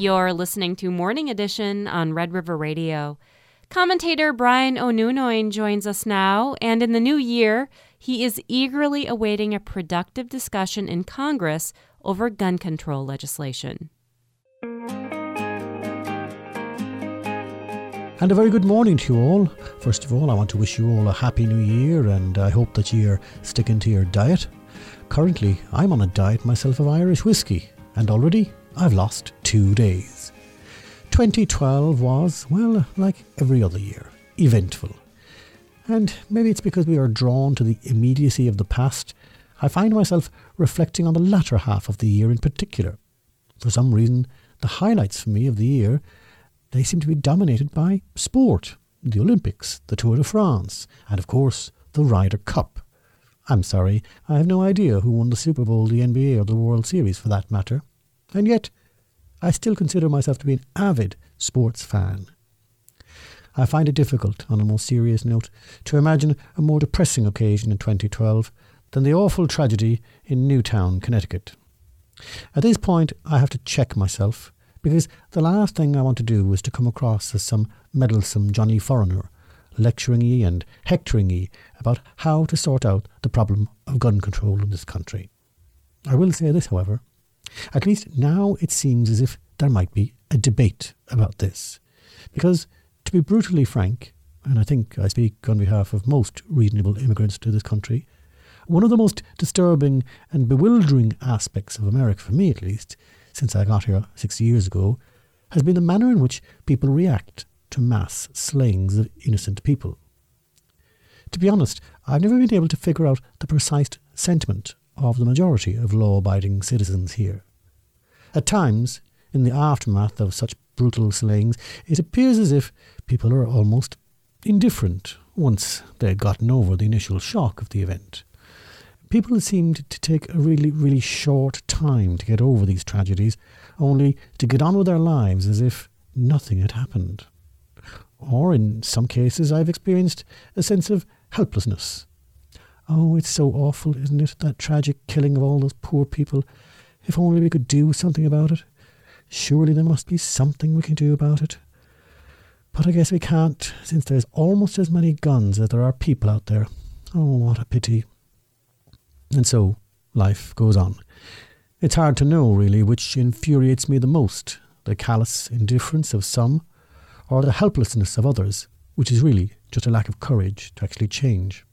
You're listening to Morning Edition on Red River Radio. Commentator Brian O'Nunoin joins us now, and in the new year, he is eagerly awaiting a productive discussion in Congress over gun control legislation. And a very good morning to you all. First of all, I want to wish you all a happy new year, and I hope that you're sticking to your diet. Currently, I'm on a diet myself of Irish whiskey, and already I've lost 2 days. 2012 was, well, like every other year, eventful. And maybe it's because we are drawn to the immediacy of the past, I find myself reflecting on the latter half of the year in particular. For some reason, the highlights for me of the year, they seem to be dominated by sport, the Olympics, the Tour de France, and of course, the Ryder Cup. I'm sorry, I have no idea who won the Super Bowl, the NBA, or the World Series for that matter. And yet, I still consider myself to be an avid sports fan. I find it difficult, on a more serious note, to imagine a more depressing occasion in 2012 than the awful tragedy in Newtown, Connecticut. At this point, I have to check myself, because the last thing I want to do is to come across as some meddlesome Johnny Foreigner, lecturing ye and hectoring ye about how to sort out the problem of gun control in this country. I will say this, however. At least now it seems as if there might be a debate about this. Because, to be brutally frank, and I think I speak on behalf of most reasonable immigrants to this country, one of the most disturbing and bewildering aspects of America, for me at least, since I got here 6 years ago, has been the manner in which people react to mass slayings of innocent people. To be honest, I've never been able to figure out the precise sentiment of the majority of law-abiding citizens here. At times, in the aftermath of such brutal slayings, it appears as if people are almost indifferent once they'd gotten over the initial shock of the event. People seemed to take a really, really short time to get over these tragedies, only to get on with their lives as if nothing had happened. Or, in some cases, I've experienced a sense of helplessness. Oh, it's so awful, isn't it, that tragic killing of all those poor people. If only we could do something about it. Surely there must be something we can do about it. But I guess we can't, since there's almost as many guns as there are people out there. Oh, what a pity. And so, life goes on. It's hard to know, really, which infuriates me the most, the callous indifference of some, or the helplessness of others, which is really just a lack of courage to actually change.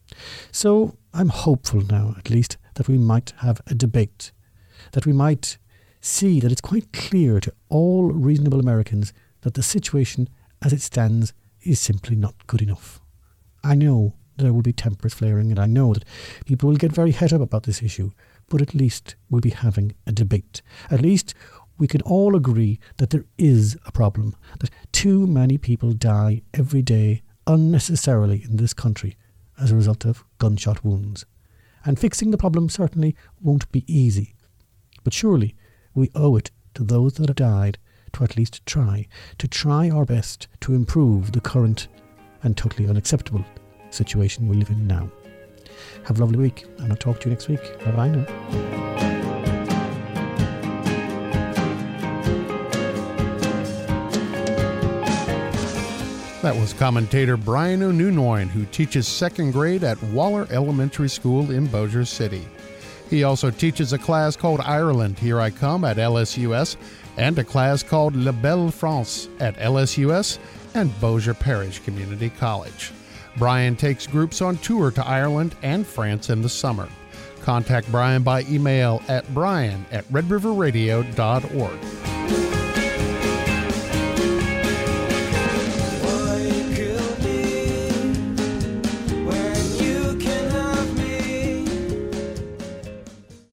So, I'm hopeful now, at least, that we might have a debate, that we might see that it's quite clear to all reasonable Americans that the situation as it stands is simply not good enough. I know there will be tempers flaring, and I know that people will get very het up about this issue, but at least we'll be having a debate. At least we can all agree that there is a problem, that too many people die every day unnecessarily in this country as a result of gunshot wounds. And fixing the problem certainly won't be easy. But surely we owe it to those that have died to at least try our best to improve the current and totally unacceptable situation we live in now. Have a lovely week, and I'll talk to you next week. Bye-bye now. That was commentator Brian O'Nunoin, who teaches second grade at Waller Elementary School in Bossier City. He also teaches a class called Ireland, Here I Come at LSUS, and a class called La Belle France at LSUS and Bossier Parish Community College. Brian takes groups on tour to Ireland and France in the summer. Contact Brian by email at brian@redriverradio.org.